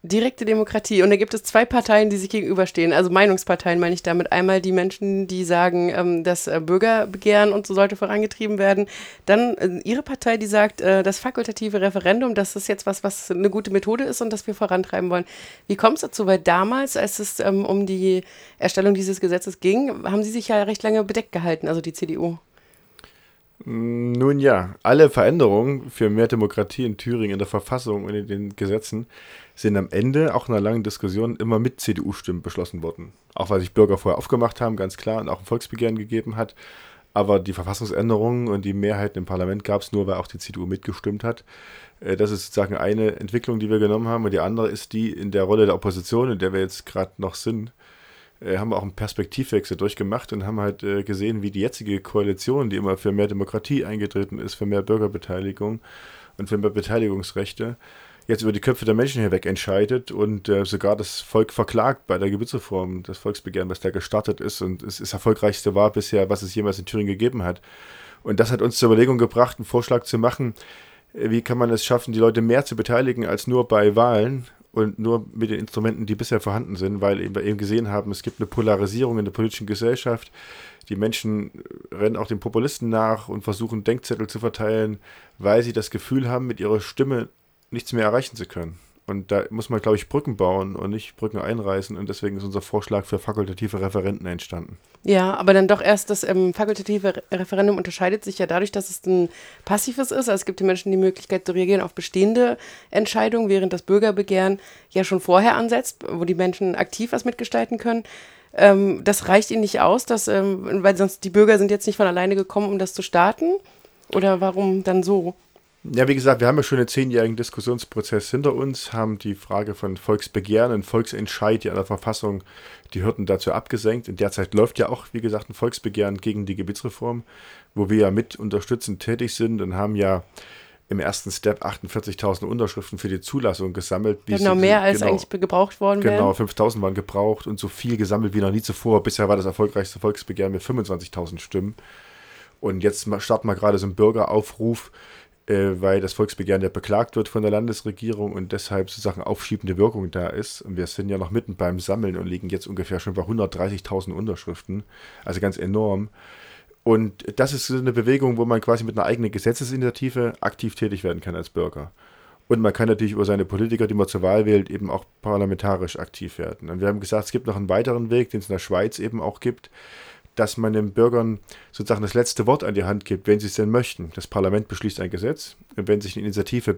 Direkte Demokratie. Und da gibt es zwei Parteien, die sich gegenüberstehen. Also Meinungsparteien meine ich damit. Einmal die Menschen, die sagen, das Bürgerbegehren und so sollte vorangetrieben werden. Dann Ihre Partei, die sagt, das fakultative Referendum, das ist jetzt was eine gute Methode ist und das wir vorantreiben wollen. Wie kommt es dazu? Weil damals, als es um die Erstellung dieses Gesetzes ging, haben Sie sich ja recht lange bedeckt gehalten, also die CDU. Nun ja, alle Veränderungen für mehr Demokratie in Thüringen in der Verfassung und in den Gesetzen sind am Ende, auch in einer langen Diskussion, immer mit CDU-Stimmen beschlossen worden. Auch weil sich Bürger vorher aufgemacht haben, ganz klar, und auch ein Volksbegehren gegeben hat. Aber die Verfassungsänderungen und die Mehrheiten im Parlament gab es nur, weil auch die CDU mitgestimmt hat. Das ist sozusagen eine Entwicklung, die wir genommen haben. Und die andere ist die in der Rolle der Opposition, in der wir jetzt gerade noch sind. Haben wir auch einen Perspektivwechsel durchgemacht und haben halt gesehen, wie die jetzige Koalition, die immer für mehr Demokratie eingetreten ist, für mehr Bürgerbeteiligung und für mehr Beteiligungsrechte, jetzt über die Köpfe der Menschen hinweg entscheidet und sogar das Volk verklagt bei der Gebietsreform, das Volksbegehren, was da gestartet ist und es das erfolgreichste war bisher, was es jemals in Thüringen gegeben hat. Und das hat uns zur Überlegung gebracht, einen Vorschlag zu machen, wie kann man es schaffen, die Leute mehr zu beteiligen als nur bei Wahlen und nur mit den Instrumenten, die bisher vorhanden sind, weil wir eben gesehen haben, es gibt eine Polarisierung in der politischen Gesellschaft. Die Menschen rennen auch den Populisten nach und versuchen, Denkzettel zu verteilen, weil sie das Gefühl haben, mit ihrer Stimme nichts mehr erreichen zu können. Und da muss man, glaube ich, Brücken bauen und nicht Brücken einreißen. Und deswegen ist unser Vorschlag für fakultative Referenden entstanden. Ja, aber dann doch erst das fakultative Referendum unterscheidet sich ja dadurch, dass es ein passives ist. Also es gibt den Menschen die Möglichkeit zu reagieren auf bestehende Entscheidungen, während das Bürgerbegehren ja schon vorher ansetzt, wo die Menschen aktiv was mitgestalten können. Das reicht ihnen nicht aus, weil sonst die Bürger sind jetzt nicht von alleine gekommen, um das zu starten? Oder warum dann so? Ja, wie gesagt, wir haben ja schon einen 10-jährigen Diskussionsprozess hinter uns, haben die Frage von Volksbegehren und Volksentscheid, die an der Verfassung die Hürden dazu abgesenkt. In der Zeit läuft ja auch, wie gesagt, ein Volksbegehren gegen die Gebietsreform, wo wir ja mit unterstützend tätig sind und haben ja im ersten Step 48.000 Unterschriften für die Zulassung gesammelt. Genau, mehr als eigentlich gebraucht worden wären. Genau, 5.000 waren gebraucht und so viel gesammelt wie noch nie zuvor. Bisher war das erfolgreichste Volksbegehren mit 25.000 Stimmen. Und jetzt starten wir gerade so einen Bürgeraufruf, weil das Volksbegehren ja beklagt wird von der Landesregierung und deshalb sozusagen aufschiebende Wirkung da ist. Und wir sind ja noch mitten beim Sammeln und liegen jetzt ungefähr schon bei 130.000 Unterschriften, also ganz enorm. Und das ist so eine Bewegung, wo man quasi mit einer eigenen Gesetzesinitiative aktiv tätig werden kann als Bürger. Und man kann natürlich über seine Politiker, die man zur Wahl wählt, eben auch parlamentarisch aktiv werden. Und wir haben gesagt, es gibt noch einen weiteren Weg, den es in der Schweiz eben auch gibt, dass man den Bürgern sozusagen das letzte Wort an die Hand gibt, wenn sie es denn möchten. Das Parlament beschließt ein Gesetz und wenn sich eine Initiative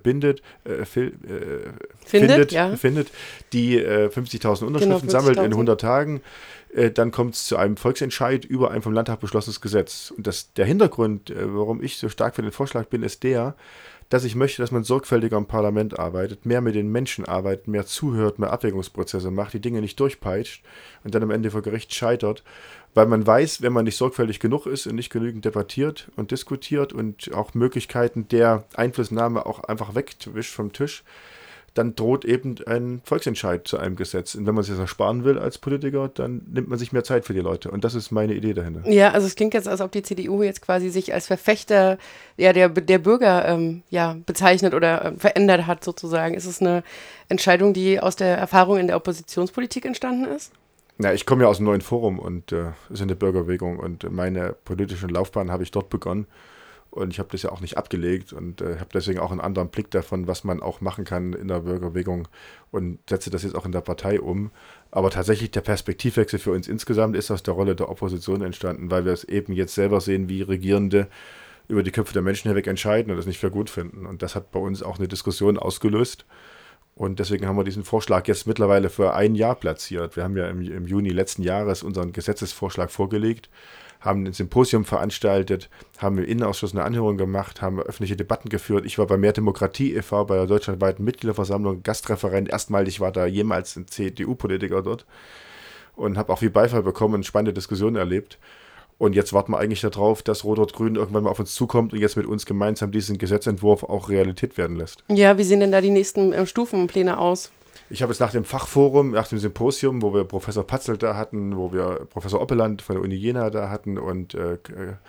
findet, die 50.000 Unterschriften sammelt in 100 Tagen, dann kommt es zu einem Volksentscheid über ein vom Landtag beschlossenes Gesetz. Und der Hintergrund, warum ich so stark für den Vorschlag bin, ist dass ich möchte, dass man sorgfältiger im Parlament arbeitet, mehr mit den Menschen arbeitet, mehr zuhört, mehr Abwägungsprozesse macht, die Dinge nicht durchpeitscht und dann am Ende vor Gericht scheitert. Weil man weiß, wenn man nicht sorgfältig genug ist und nicht genügend debattiert und diskutiert und auch Möglichkeiten der Einflussnahme auch einfach wegwischt vom Tisch, dann droht eben ein Volksentscheid zu einem Gesetz. Und wenn man sich das ersparen will als Politiker, dann nimmt man sich mehr Zeit für die Leute. Und das ist meine Idee dahinter. Ja, also es klingt jetzt, als ob die CDU jetzt quasi sich als Verfechter der Bürger bezeichnet oder verändert hat sozusagen. Ist es eine Entscheidung, die aus der Erfahrung in der Oppositionspolitik entstanden ist? Ja, ich komme ja aus dem Neuen Forum und ist in der Bürgerbewegung und meine politische Laufbahn habe ich dort begonnen. Und ich habe das ja auch nicht abgelegt und habe deswegen auch einen anderen Blick davon, was man auch machen kann in der Bürgerbewegung und setze das jetzt auch in der Partei um. Aber tatsächlich der Perspektivwechsel für uns insgesamt ist aus der Rolle der Opposition entstanden, weil wir es eben jetzt selber sehen, wie Regierende über die Köpfe der Menschen hinweg entscheiden und das nicht für gut finden. Und das hat bei uns auch eine Diskussion ausgelöst. Und deswegen haben wir diesen Vorschlag jetzt mittlerweile für ein Jahr platziert. Wir haben ja im Juni letzten Jahres unseren Gesetzesvorschlag vorgelegt, haben ein Symposium veranstaltet, haben im Innenausschuss eine Anhörung gemacht, haben öffentliche Debatten geführt. Ich war bei Mehr Demokratie e.V., bei der deutschlandweiten Mitgliederversammlung, Gastreferent. Erstmalig war da jemals ein CDU-Politiker dort und habe auch viel Beifall bekommen und spannende Diskussionen erlebt. Und jetzt warten wir eigentlich darauf, dass Rot-Rot-Grün irgendwann mal auf uns zukommt und jetzt mit uns gemeinsam diesen Gesetzentwurf auch Realität werden lässt. Ja, wie sehen denn da die nächsten Stufenpläne aus? Ich habe jetzt nach dem Fachforum, nach dem Symposium, wo wir Professor Patzel da hatten, wo wir Professor Oppeland von der Uni Jena da hatten und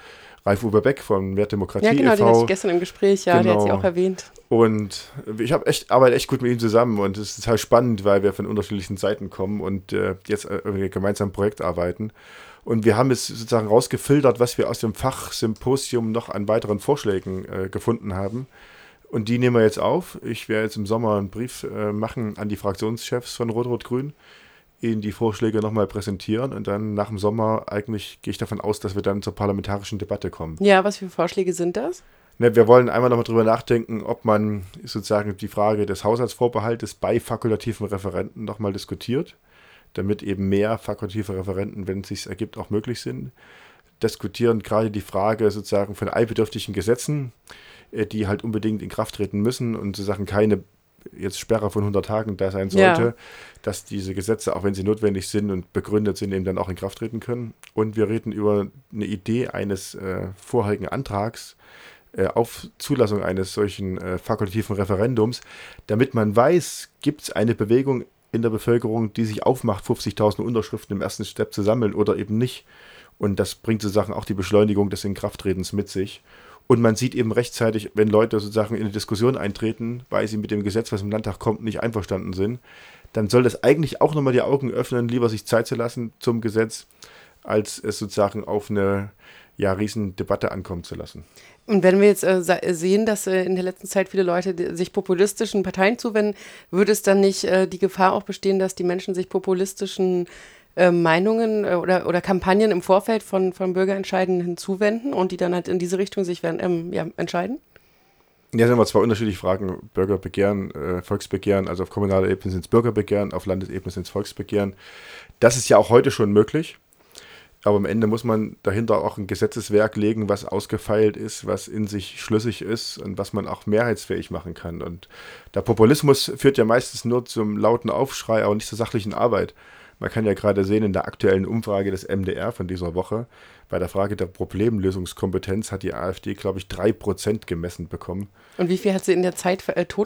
Ralf-Uwe Beck von Mehr Demokratie Ja, genau, e.V. den hatte ich gestern im Gespräch, ja, der hat sie Genau. auch erwähnt. Und ich arbeite echt gut mit ihm zusammen und es ist total spannend, weil wir von unterschiedlichen Seiten kommen und jetzt irgendwie gemeinsam ein Projekt arbeiten. Und wir haben es sozusagen rausgefiltert, was wir aus dem Fachsymposium noch an weiteren Vorschlägen gefunden haben. Und die nehmen wir jetzt auf. Ich werde jetzt im Sommer einen Brief machen an die Fraktionschefs von Rot-Rot-Grün, ihnen die Vorschläge nochmal präsentieren und dann nach dem Sommer eigentlich gehe ich davon aus, dass wir dann zur parlamentarischen Debatte kommen. Ja, was für Vorschläge sind das? Ne, wir wollen einmal nochmal drüber nachdenken, ob man sozusagen die Frage des Haushaltsvorbehaltes bei fakultativen Referenten nochmal diskutiert, damit eben mehr fakultative Referenten, wenn es sich ergibt, auch möglich sind. Diskutieren gerade die Frage sozusagen von eilbedürftigen Gesetzen, die halt unbedingt in Kraft treten müssen und sozusagen keine jetzt Sperre von 100 Tagen da sein sollte, Ja. dass diese Gesetze, auch wenn sie notwendig sind und begründet sind, eben dann auch in Kraft treten können. Und wir reden über eine Idee eines vorherigen Antrags auf Zulassung eines solchen fakultativen Referendums, damit man weiß, gibt es eine Bewegung in der Bevölkerung, die sich aufmacht, 50.000 Unterschriften im ersten Step zu sammeln oder eben nicht. Und das bringt sozusagen auch die Beschleunigung des Inkrafttretens mit sich. Und man sieht eben rechtzeitig, wenn Leute sozusagen in eine Diskussion eintreten, weil sie mit dem Gesetz, was im Landtag kommt, nicht einverstanden sind, dann soll das eigentlich auch nochmal die Augen öffnen, lieber sich Zeit zu lassen zum Gesetz, als es sozusagen auf eine riesen Debatte ankommen zu lassen. Und wenn wir jetzt sehen, dass in der letzten Zeit viele Leute sich populistischen Parteien zuwenden, würde es dann nicht die Gefahr auch bestehen, dass die Menschen sich populistischen Meinungen oder Kampagnen im Vorfeld von Bürgerentscheiden hinzuwenden und die dann halt in diese Richtung sich entscheiden? Ja, sind wir zwei unterschiedliche Fragen. Bürgerbegehren, Volksbegehren, also auf kommunaler Ebene sind es Bürgerbegehren, auf Landesebene sind es Volksbegehren. Das ist ja auch heute schon möglich. Aber am Ende muss man dahinter auch ein Gesetzeswerk legen, was ausgefeilt ist, was in sich schlüssig ist und was man auch mehrheitsfähig machen kann. Und der Populismus führt ja meistens nur zum lauten Aufschrei, aber nicht zur sachlichen Arbeit. Man kann ja gerade sehen, in der aktuellen Umfrage des MDR von dieser Woche, bei der Frage der Problemlösungskompetenz hat die AfD, glaube ich, 3% gemessen bekommen. Und wie viel hat sie in der Zeit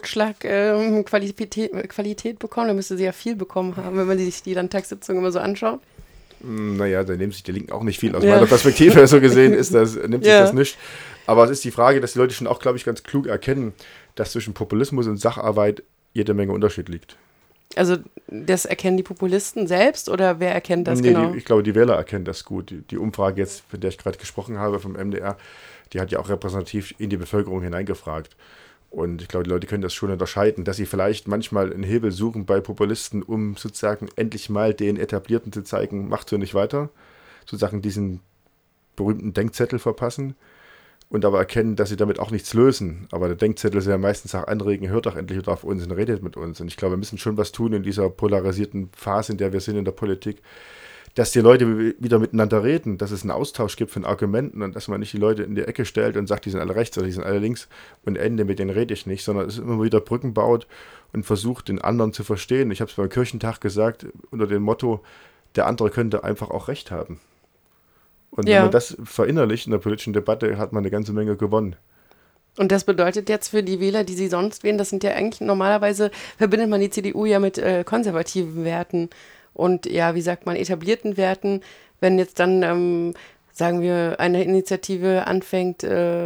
Totschlagqualität bekommen? Da müsste sie ja viel bekommen haben, wenn man sich die Landtagssitzung immer so anschaut. Naja, da nehmen sich die Linken auch nicht viel. Aus meiner Perspektive so gesehen nimmt sich das nicht. Aber es ist die Frage, dass die Leute schon auch, glaube ich, ganz klug erkennen, dass zwischen Populismus und Sacharbeit jede Menge Unterschied liegt. Also das erkennen die Populisten selbst oder wer erkennt das genau? Ich glaube, die Wähler erkennen das gut. Die Umfrage jetzt, von der ich gerade gesprochen habe, vom MDR, die hat ja auch repräsentativ in die Bevölkerung hineingefragt. Und ich glaube, die Leute können das schon unterscheiden, dass sie vielleicht manchmal einen Hebel suchen bei Populisten, um sozusagen endlich mal den Etablierten zu zeigen, macht so nicht weiter, sozusagen diesen berühmten Denkzettel verpassen und aber erkennen, dass sie damit auch nichts lösen. Aber der Denkzettel ist ja meistens auch anregen, hört doch endlich wieder auf uns und redet mit uns. Und ich glaube, wir müssen schon was tun in dieser polarisierten Phase, in der wir sind in der Politik, dass die Leute wieder miteinander reden, dass es einen Austausch gibt von Argumenten und dass man nicht die Leute in die Ecke stellt und sagt, die sind alle rechts oder die sind alle links und Ende, mit denen rede ich nicht, sondern es immer wieder Brücken baut und versucht, den anderen zu verstehen. Ich habe es beim Kirchentag gesagt, unter dem Motto, der andere könnte einfach auch recht haben. Und wenn man das verinnerlicht in der politischen Debatte, hat man eine ganze Menge gewonnen. Und das bedeutet jetzt für die Wähler, die sie sonst wählen, das sind ja eigentlich normalerweise, verbindet man die CDU ja mit konservativen Werten und wie sagt man, etablierten Werten. Wenn jetzt dann, sagen wir, eine Initiative anfängt,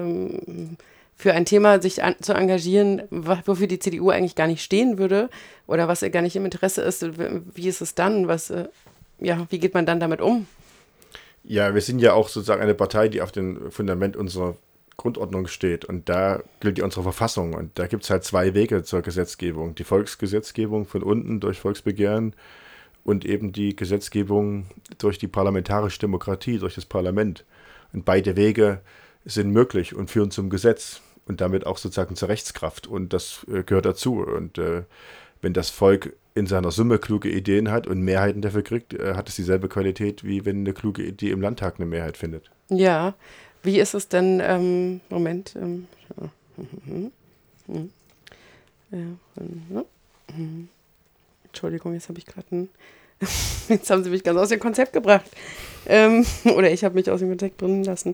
für ein Thema sich zu engagieren, wofür die CDU eigentlich gar nicht stehen würde oder was ihr gar nicht im Interesse ist, wie ist es dann? Wie geht man dann damit um? Ja, wir sind ja auch sozusagen eine Partei, die auf dem Fundament unserer Grundordnung steht. Und da gilt ja unsere Verfassung. Und da gibt es halt zwei Wege zur Gesetzgebung. Die Volksgesetzgebung von unten durch Volksbegehren und eben die Gesetzgebung durch die parlamentarische Demokratie, durch das Parlament. Und beide Wege sind möglich und führen zum Gesetz und damit auch sozusagen zur Rechtskraft. Und das gehört dazu. Und wenn das Volk in seiner Summe kluge Ideen hat und Mehrheiten dafür kriegt, hat es dieselbe Qualität, wie wenn eine kluge Idee im Landtag eine Mehrheit findet. Ja, wie ist es denn, Entschuldigung, jetzt habe ich gerade jetzt haben sie mich ganz aus dem Konzept gebracht. Oder ich habe mich aus dem Konzept bringen lassen.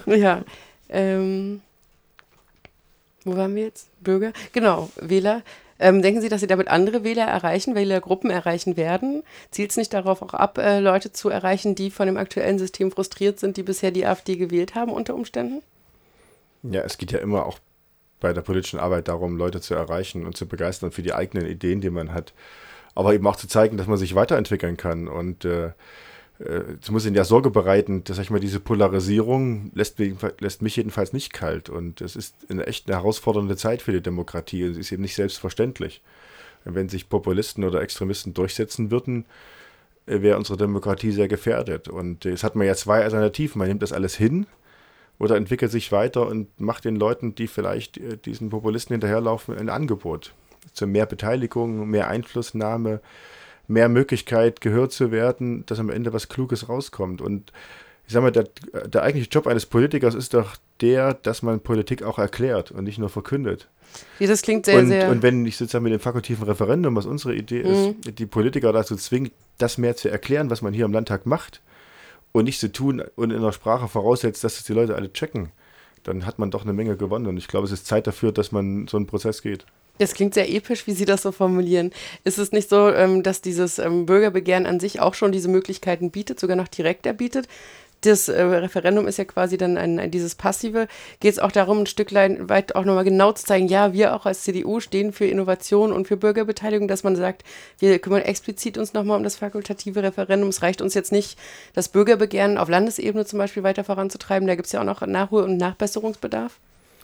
Wo waren wir jetzt? Bürger? Genau, Wähler. Denken Sie, dass Sie damit andere Wähler erreichen, Wählergruppen erreichen werden? Zielt es nicht darauf auch ab, Leute zu erreichen, die von dem aktuellen System frustriert sind, die bisher die AfD gewählt haben unter Umständen? Ja, es geht ja immer auch bei der politischen Arbeit darum, Leute zu erreichen und zu begeistern für die eigenen Ideen, die man hat. Aber eben auch zu zeigen, dass man sich weiterentwickeln kann. Und es muss Ihnen ja Sorge bereiten, dass, sag ich mal, diese Polarisierung lässt mich jedenfalls nicht kalt. Und es ist echt eine herausfordernde Zeit für die Demokratie. Es ist eben nicht selbstverständlich. Wenn sich Populisten oder Extremisten durchsetzen würden, wäre unsere Demokratie sehr gefährdet. Und es hat man ja zwei Alternativen. Man nimmt das alles hin oder entwickelt sich weiter und macht den Leuten, die vielleicht diesen Populisten hinterherlaufen, ein Angebot. Zu mehr Beteiligung, mehr Einflussnahme, mehr Möglichkeit, gehört zu werden, dass am Ende was Kluges rauskommt. Und ich sage mal, der eigentliche Job eines Politikers ist doch der, dass man Politik auch erklärt und nicht nur verkündet. Wie, das klingt sehr. Und wenn ich sozusagen mit dem fakultativen Referendum, was unsere Idee ist, die Politiker dazu zwingt, das mehr zu erklären, was man hier im Landtag macht, und nicht zu tun und in der Sprache voraussetzt, dass es die Leute alle checken, dann hat man doch eine Menge gewonnen. Und ich glaube, es ist Zeit dafür, dass man so einen Prozess geht. Das klingt sehr episch, wie Sie das so formulieren. Ist es nicht so, dass dieses Bürgerbegehren an sich auch schon diese Möglichkeiten bietet, sogar noch direkter bietet? Das Referendum ist ja quasi dann dieses Passive. Geht es auch darum, ein Stück weit auch nochmal genau zu zeigen, ja, wir auch als CDU stehen für Innovation und für Bürgerbeteiligung, dass man sagt, wir kümmern explizit uns nochmal um das fakultative Referendum. Es reicht uns jetzt nicht, das Bürgerbegehren auf Landesebene zum Beispiel weiter voranzutreiben. Da gibt es ja auch noch Nachhol- und Nachbesserungsbedarf.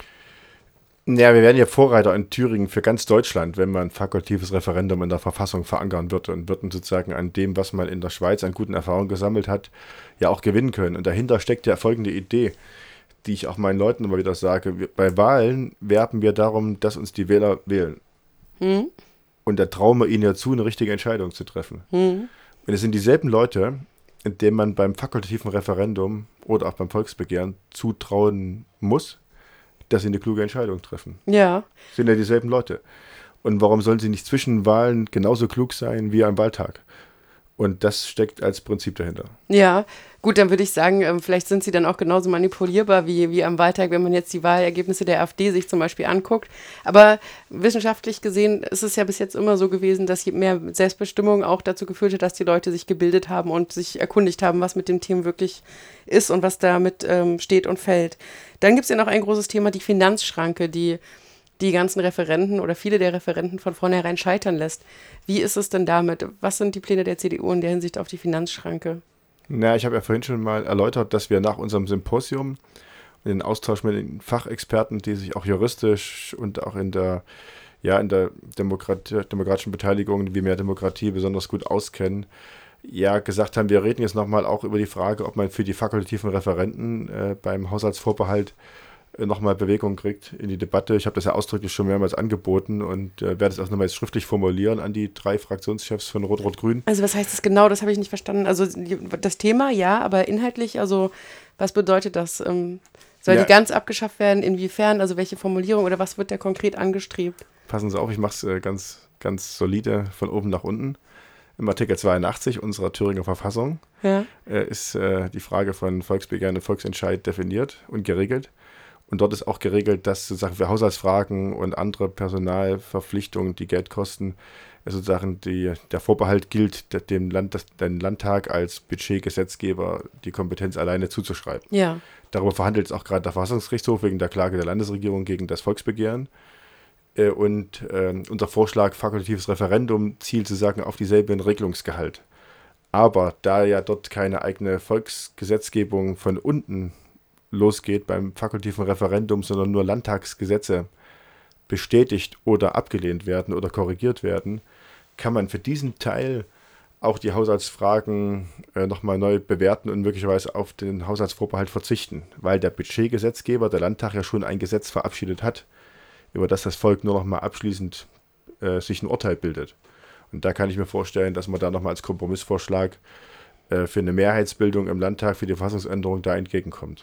Ja, wir werden ja Vorreiter in Thüringen für ganz Deutschland, wenn man ein fakultatives Referendum in der Verfassung verankern wird und würden sozusagen an dem, was man in der Schweiz an guten Erfahrungen gesammelt hat, ja auch gewinnen können. Und dahinter steckt ja folgende Idee, die ich auch meinen Leuten immer wieder sage. Bei Wahlen werben wir darum, dass uns die Wähler wählen. Und da trauen wir ihnen ja zu, eine richtige Entscheidung zu treffen. Und es sind dieselben Leute, denen man beim fakultativen Referendum oder auch beim Volksbegehren zutrauen muss, dass sie eine kluge Entscheidung treffen. Ja. Das sind ja dieselben Leute. Und warum sollen sie nicht zwischen Wahlen genauso klug sein wie am Wahltag? Und das steckt als Prinzip dahinter. Ja, gut, dann würde ich sagen, vielleicht sind sie dann auch genauso manipulierbar wie am Wahltag, wenn man jetzt die Wahlergebnisse der AfD sich zum Beispiel anguckt. Aber wissenschaftlich gesehen ist es ja bis jetzt immer so gewesen, dass mehr Selbstbestimmung auch dazu geführt hat, dass die Leute sich gebildet haben und sich erkundigt haben, was mit dem Thema wirklich ist und was damit steht und fällt. Dann gibt es ja noch ein großes Thema, die Finanzschranke, die ganzen Referenden oder viele der Referenden von vornherein scheitern lässt. Wie ist es denn damit? Was sind die Pläne der CDU in der Hinsicht auf die Finanzschranke? Na, ich habe ja vorhin schon mal erläutert, dass wir nach unserem Symposium und den Austausch mit den Fachexperten, die sich auch juristisch und auch in der demokratischen Beteiligung wie mehr Demokratie besonders gut auskennen, ja gesagt haben, wir reden jetzt nochmal auch über die Frage, ob man für die fakultativen Referenden beim Haushaltsvorbehalt nochmal Bewegung kriegt in die Debatte. Ich habe das ja ausdrücklich schon mehrmals angeboten und werde es auch nochmal jetzt schriftlich formulieren an die 3 Fraktionschefs von Rot-Rot-Grün. Also was heißt das genau? Das habe ich nicht verstanden. Also das Thema, ja, aber inhaltlich, also was bedeutet das? Soll die ganz abgeschafft werden? Inwiefern? Also welche Formulierung oder was wird da konkret angestrebt? Passen Sie auf, ich mache es ganz, ganz solide von oben nach unten. Im Artikel 82 unserer Thüringer Verfassung ist die Frage von Volksbegehren und Volksentscheid definiert und geregelt. Und dort ist auch geregelt, dass sozusagen für Haushaltsfragen und andere Personalverpflichtungen, die Geld kosten, sozusagen der Vorbehalt gilt, dem Landtag als Budgetgesetzgeber die Kompetenz alleine zuzuschreiben. Ja. Darüber verhandelt es auch gerade der Verfassungsgerichtshof wegen der Klage der Landesregierung gegen das Volksbegehren. Und unser Vorschlag, fakultatives Referendum, zielt sozusagen auf dieselben Regelungsgehalt. Aber da ja dort keine eigene Volksgesetzgebung von unten losgeht beim fakultativen Referendum, sondern nur Landtagsgesetze bestätigt oder abgelehnt werden oder korrigiert werden, kann man für diesen Teil auch die Haushaltsfragen nochmal neu bewerten und möglicherweise auf den Haushaltsvorbehalt verzichten, weil der Budgetgesetzgeber, der Landtag, ja schon ein Gesetz verabschiedet hat, über das Volk nur nochmal abschließend sich ein Urteil bildet. Und da kann ich mir vorstellen, dass man da nochmal als Kompromissvorschlag für eine Mehrheitsbildung im Landtag für die Verfassungsänderung da entgegenkommt.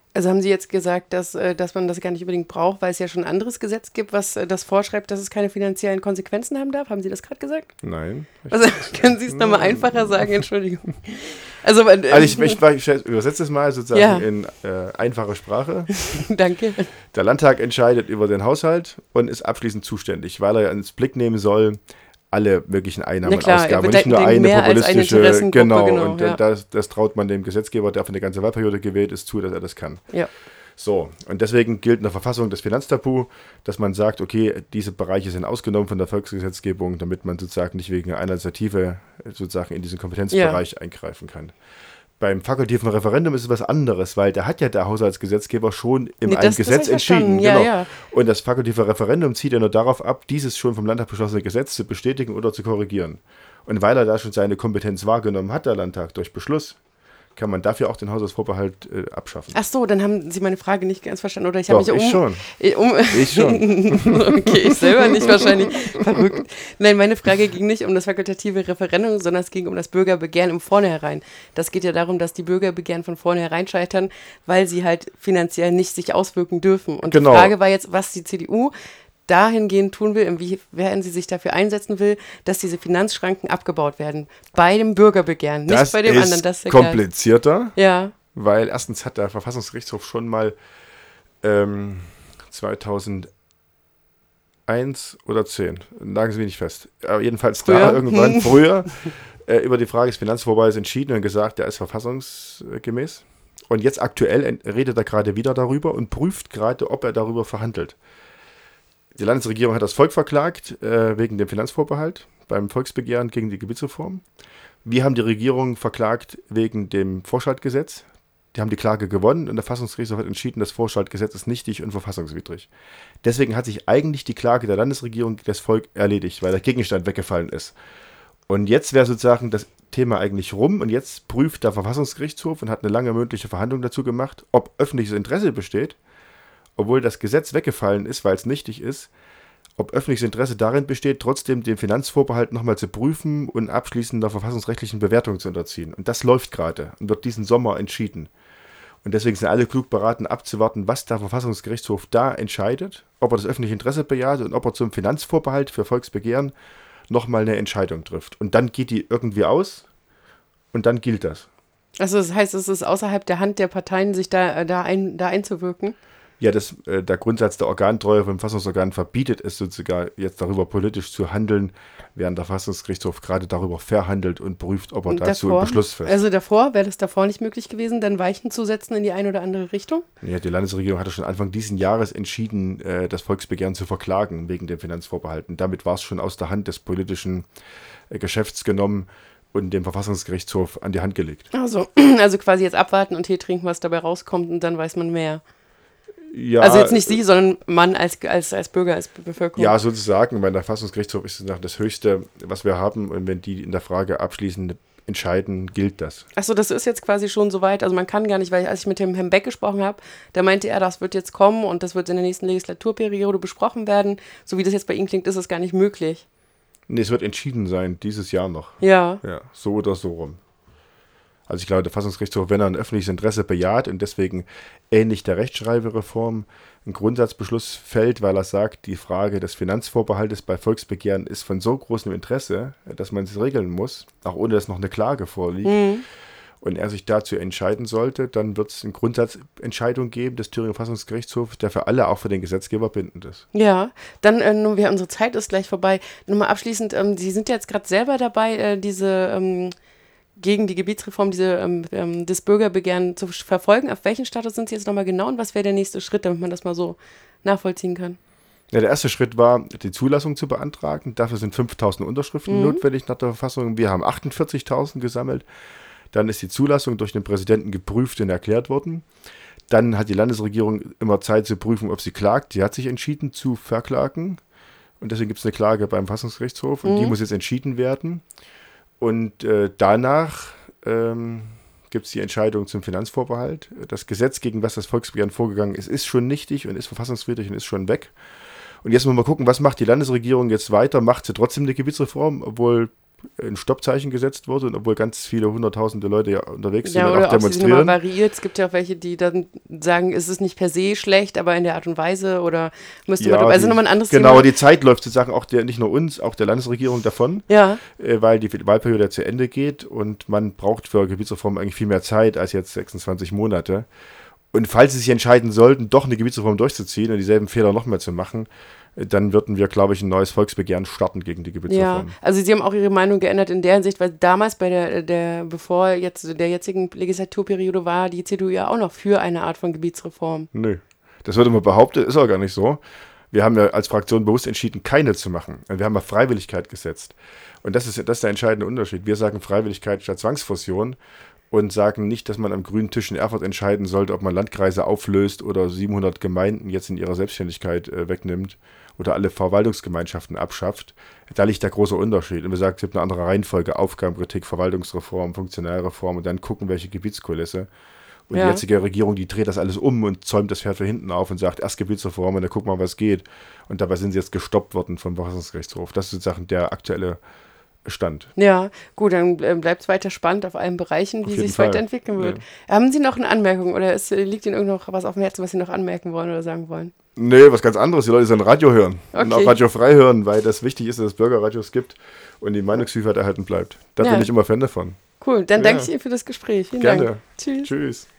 Also haben Sie jetzt gesagt, dass man das gar nicht unbedingt braucht, weil es ja schon ein anderes Gesetz gibt, was das vorschreibt, dass es keine finanziellen Konsequenzen haben darf? Haben Sie das gerade gesagt? Nein. Also können Sie es nochmal einfacher sagen? Entschuldigung. Also ich übersetze es mal sozusagen in einfache Sprache. Danke. Der Landtag entscheidet über den Haushalt und ist abschließend zuständig, weil er ins Blick nehmen soll, alle möglichen Einnahmen und Ausgaben, und nicht nur eine populistische, genau. Und das traut man dem Gesetzgeber, der für eine ganze Wahlperiode gewählt ist, zu, dass er das kann. Ja. So, und deswegen gilt in der Verfassung das Finanztabu, dass man sagt, okay, diese Bereiche sind ausgenommen von der Volksgesetzgebung, damit man sozusagen nicht wegen einer Initiative sozusagen in diesen Kompetenzbereich eingreifen kann. Beim fakultativen Referendum ist es was anderes, weil da hat ja der Haushaltsgesetzgeber schon im Gesetz entschieden. Ja, genau. Ja. Und das fakultative Referendum zieht ja nur darauf ab, dieses schon vom Landtag beschlossene Gesetz zu bestätigen oder zu korrigieren. Und weil er da schon seine Kompetenz wahrgenommen hat, der Landtag, durch Beschluss, kann man dafür auch den Haushaltsvorbehalt abschaffen. Ach so, dann haben Sie meine Frage nicht ganz verstanden. Oder ich habe mich Ich schon. Ich schon. Okay, ich selber nicht wahrscheinlich. Verrückt. Nein, meine Frage ging nicht um das fakultative Referendum, sondern es ging um das Bürgerbegehren im Vornherein. Das geht ja darum, dass die Bürgerbegehren von vornherein scheitern, weil sie halt finanziell nicht sich auswirken dürfen. Und die Frage war jetzt, was die CDU dahingehend tun will, inwiefern sie sich dafür einsetzen will, dass diese Finanzschranken abgebaut werden. Bei dem Bürgerbegehren, nicht bei dem anderen. Das ist komplizierter, ja. Weil erstens hat der Verfassungsgerichtshof schon mal 2001 oder 10, nageln Sie mich nicht fest, aber jedenfalls da irgendwann früher über die Frage des Finanzvorbehalts entschieden und gesagt, der ist verfassungsgemäß. Und jetzt aktuell redet er gerade wieder darüber und prüft gerade, ob er darüber verhandelt. Die Landesregierung hat das Volk verklagt wegen dem Finanzvorbehalt beim Volksbegehren gegen die Gebietsreform. Wir haben die Regierung verklagt wegen dem Vorschaltgesetz. Die haben die Klage gewonnen und der Verfassungsgerichtshof hat entschieden, das Vorschaltgesetz ist nichtig und verfassungswidrig. Deswegen hat sich eigentlich die Klage der Landesregierung gegen das Volk erledigt, weil der Gegenstand weggefallen ist. Und jetzt wäre sozusagen das Thema eigentlich rum und jetzt prüft der Verfassungsgerichtshof und hat eine lange mündliche Verhandlung dazu gemacht, ob öffentliches Interesse besteht, obwohl das Gesetz weggefallen ist, weil es nichtig ist, ob öffentliches Interesse darin besteht, trotzdem den Finanzvorbehalt nochmal zu prüfen und abschließend der verfassungsrechtlichen Bewertung zu unterziehen. Und das läuft gerade und wird diesen Sommer entschieden. Und deswegen sind alle klug beraten, abzuwarten, was der Verfassungsgerichtshof da entscheidet, ob er das öffentliche Interesse bejaht und ob er zum Finanzvorbehalt für Volksbegehren nochmal eine Entscheidung trifft. Und dann geht die irgendwie aus und dann gilt das. Also das heißt, es ist außerhalb der Hand der Parteien, sich da einzuwirken? Ja, der Grundsatz der Organtreue vom Verfassungsorgan verbietet es sogar jetzt darüber politisch zu handeln, während der Verfassungsgerichtshof gerade darüber verhandelt und prüft, ob er dazu einen Beschluss fasst. Also wäre das davor nicht möglich gewesen, dann Weichen zu setzen in die eine oder andere Richtung? Ja, die Landesregierung hatte schon Anfang diesen Jahres entschieden, das Volksbegehren zu verklagen wegen dem Finanzvorbehalt. Und damit war es schon aus der Hand des politischen Geschäfts genommen und dem Verfassungsgerichtshof an die Hand gelegt. Also quasi jetzt abwarten und Tee trinken, was dabei rauskommt und dann weiß man mehr. Ja, also jetzt nicht Sie, sondern man als Bürger, als Bevölkerung. Ja, sozusagen, weil der Verfassungsgerichtshof ist das Höchste, was wir haben. Und wenn die in der Frage abschließend entscheiden, gilt das. Achso, das ist jetzt quasi schon soweit. Also man kann gar nicht, weil als ich mit dem Herrn Beck gesprochen habe, da meinte er, das wird jetzt kommen und das wird in der nächsten Legislaturperiode besprochen werden. So wie das jetzt bei Ihnen klingt, ist es gar nicht möglich. Nee, es wird entschieden sein, dieses Jahr noch. Ja. Ja, so oder so rum. Also ich glaube, der Verfassungsgerichtshof, wenn er ein öffentliches Interesse bejaht und deswegen ähnlich der Rechtschreibereform ein Grundsatzbeschluss fällt, weil er sagt, die Frage des Finanzvorbehaltes bei Volksbegehren ist von so großem Interesse, dass man es regeln muss, auch ohne dass noch eine Klage vorliegt, und er sich dazu entscheiden sollte, dann wird es eine Grundsatzentscheidung geben des Thüringer Verfassungsgerichtshofs, der für alle, auch für den Gesetzgeber, bindend ist. Ja, dann, unsere Zeit ist gleich vorbei. Nochmal abschließend, Sie sind ja jetzt gerade selber dabei, gegen die Gebietsreform, das Bürgerbegehren zu verfolgen. Auf welchen Status sind Sie jetzt nochmal genau und was wäre der nächste Schritt, damit man das mal so nachvollziehen kann? Ja, der erste Schritt war, die Zulassung zu beantragen. Dafür sind 5.000 Unterschriften notwendig nach der Verfassung. Wir haben 48.000 gesammelt. Dann ist die Zulassung durch den Präsidenten geprüft und erklärt worden. Dann hat die Landesregierung immer Zeit zu prüfen, ob sie klagt. Sie hat sich entschieden zu verklagen. Und deswegen gibt es eine Klage beim Verfassungsgerichtshof und die muss jetzt entschieden werden. Und danach gibt es die Entscheidung zum Finanzvorbehalt. Das Gesetz, gegen was das Volksbegehren vorgegangen ist schon nichtig und ist verfassungswidrig und ist schon weg. Und jetzt müssen wir mal gucken, was macht die Landesregierung jetzt weiter? Macht sie trotzdem eine Gebietsreform, obwohl ein Stoppzeichen gesetzt wurde, und obwohl ganz viele hunderttausende Leute ja unterwegs sind Ja, und oder auch ob sie demonstrieren. nochmal variiert. Es gibt ja auch welche, die dann sagen, es ist nicht per se schlecht, aber in der Art und Weise oder müsste man, also nochmal ein anderes Genau, Thema. die Zeit läuft sozusagen auch nicht nur uns, auch der Landesregierung davon, Ja, weil die Wahlperiode ja zu Ende geht und man braucht für Gebietsreform eigentlich viel mehr Zeit als jetzt 26 Monate. Und falls sie sich entscheiden sollten, doch eine Gebietsreform durchzuziehen und dieselben Fehler noch mehr zu machen, dann würden wir, glaube ich, ein neues Volksbegehren starten gegen die ja. Gebietsreform. Also sie haben auch ihre Meinung geändert in der Hinsicht, weil damals bei bevor jetzt der jetzigen Legislaturperiode war die CDU ja auch noch für eine Art von Gebietsreform. Nö. Das wird immer behauptet, ist aber gar nicht so. Wir haben ja als Fraktion bewusst entschieden, keine zu machen. Wir haben auf Freiwilligkeit gesetzt. Und das ist der entscheidende Unterschied. Wir sagen Freiwilligkeit statt Zwangsfusion und sagen nicht, dass man am grünen Tisch in Erfurt entscheiden sollte, ob man Landkreise auflöst oder 700 Gemeinden jetzt in ihrer Selbstständigkeit wegnimmt oder alle Verwaltungsgemeinschaften abschafft. Da liegt der große Unterschied. Und wir sagen, es gibt eine andere Reihenfolge: Aufgabenkritik, Verwaltungsreform, Funktionärreform und dann gucken, welche Gebietskulisse. Und die jetzige Regierung, die dreht das alles um und zäumt das Pferd von hinten auf und sagt, erst Gebietsreform und dann gucken wir mal, was geht. Und dabei sind sie jetzt gestoppt worden vom Verfassungsgerichtshof. Das ist sozusagen der aktuelle Stand. Ja, gut, dann bleibt es weiter spannend auf allen Bereichen, wie sich es weiterentwickeln wird. Ja. Haben Sie noch eine Anmerkung oder liegt Ihnen irgendwo noch was auf dem Herzen, was Sie noch anmerken wollen oder sagen wollen? Nee, was ganz anderes. Die Leute sollen Radio hören und auch Okay. Radio frei hören, weil das wichtig ist, dass es Bürgerradios gibt und die Meinungsvielfalt erhalten bleibt. Da bin ich immer Fan davon. Cool, dann danke ich Ihnen für das Gespräch. Vielen Gerne. Dank. Tschüss. Tschüss.